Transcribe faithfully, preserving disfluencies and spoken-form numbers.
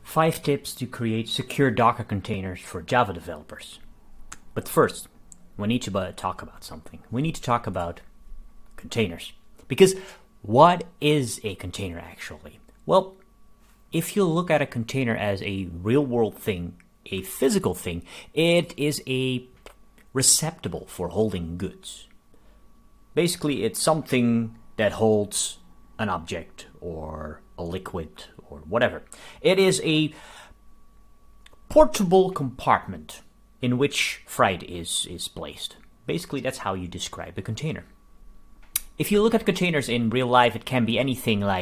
Five tips to create secure Docker containers for Java developers. But first, we need to talk about something. We need to talk about containers. Because what is a container actually? Well, if you look at a container as a real-world thing, a physical thing, it is a receptacle for holding goods. Basically, it's something that holds an object or a liquid or whatever. It is a portable compartment in which freight is, is placed. Basically, that's how you describe a container. If you look at containers in real life, it can be anything like